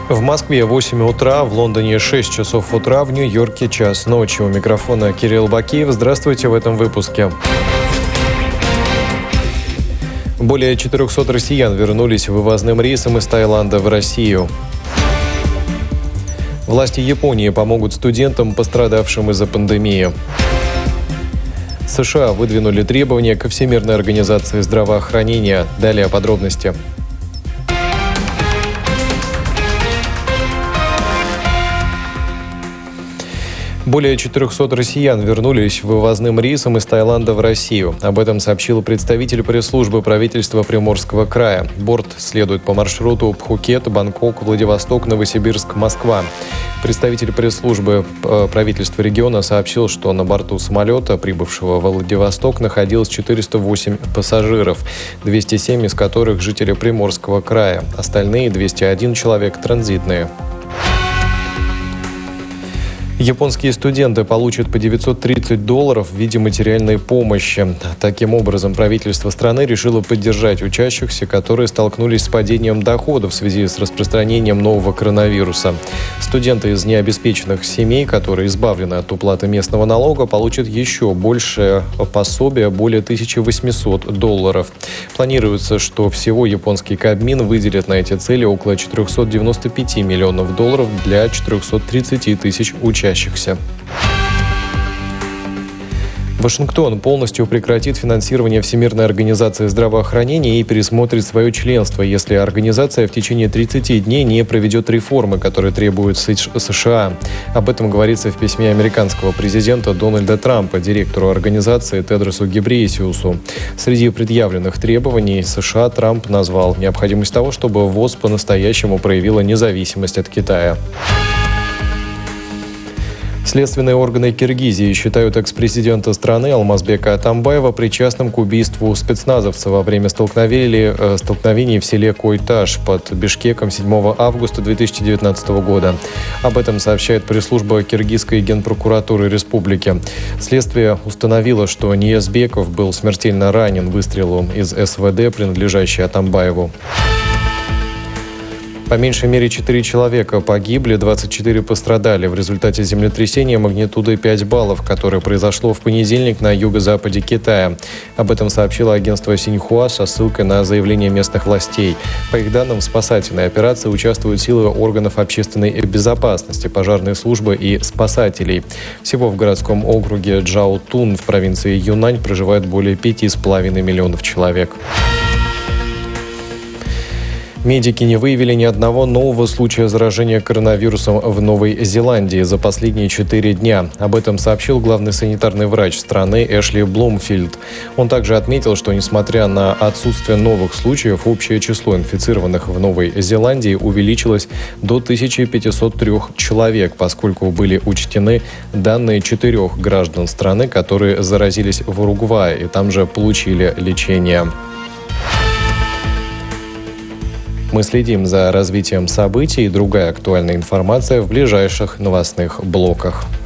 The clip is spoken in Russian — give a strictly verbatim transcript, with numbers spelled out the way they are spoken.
В Москве восемь утра, в Лондоне шесть часов утра, в Нью-Йорке час ночи. У микрофона Кирилл Бакиев. Здравствуйте в этом выпуске. Более четырехсот россиян вернулись вывозным рейсом из Таиланда в Россию. Власти Японии помогут студентам, пострадавшим из-за пандемии. США выдвинули требования ко Всемирной организации здравоохранения. Далее подробности. Более четырехсот россиян вернулись вывозным рейсом из Таиланда в Россию. Об этом сообщил представитель пресс-службы правительства Приморского края. Борт следует по маршруту Пхукет, Бангкок, Владивосток, Новосибирск, Москва. Представитель пресс-службы правительства региона сообщил, что на борту самолета, прибывшего во Владивосток, находилось четыреста восемь пассажиров, двести семь из которых жители Приморского края. Остальные двести один человек транзитные. Японские студенты получат по девятьсот тридцать долларов в виде материальной помощи. Таким образом, правительство страны решило поддержать учащихся, которые столкнулись с падением доходов в связи с распространением нового коронавируса. Студенты из необеспеченных семей, которые избавлены от уплаты местного налога, получат еще большее пособие, более тысяча восемьсот долларов. Планируется, что всего японский Кабмин выделит на эти цели около четырехсот девяноста пяти миллионов долларов для четырехсот тридцати тысяч учащихся. Вашингтон полностью прекратит финансирование Всемирной организации здравоохранения и пересмотрит свое членство, если организация в течение тридцати дней не проведет реформы, которые требуют США. Об этом говорится в письме американского президента Дональда Трампа директору организации Тедросу Гебрейесиусу. Среди предъявленных требований США Трамп назвал необходимость того, чтобы ВОЗ по-настоящему проявила независимость от Китая. Следственные органы Киргизии считают экс-президента страны Алмазбека Атамбаева причастным к убийству спецназовца во время столкновений, э, столкновений в селе Койташ под Бишкеком седьмого августа две тысячи девятнадцатого года. Об этом сообщает пресс-служба Киргизской генпрокуратуры республики. Следствие установило, что Ниязбеков был смертельно ранен выстрелом из СВД, принадлежащей Атамбаеву. По меньшей мере четыре человека погибли, двадцать четыре пострадали в результате землетрясения магнитудой пять баллов, которое произошло в понедельник на юго-западе Китая. Об этом сообщило агентство Синьхуа со ссылкой на заявление местных властей. По их данным, в спасательной операции участвуют силы органов общественной безопасности, пожарной службы и спасателей. Всего в городском округе Чжаотун в провинции Юнань проживает более пяти с половиной миллионов человек. Медики не выявили ни одного нового случая заражения коронавирусом в Новой Зеландии за последние четыре дня. Об этом сообщил главный санитарный врач страны Эшли Блумфилд. Он также отметил, что несмотря на отсутствие новых случаев, общее число инфицированных в Новой Зеландии увеличилось до тысячи пятисот трёх человек, поскольку были учтены данные четырех граждан страны, которые заразились в Уругвае и там же получили лечение. Мы следим за развитием событий и другая актуальная информация в ближайших новостных блоках.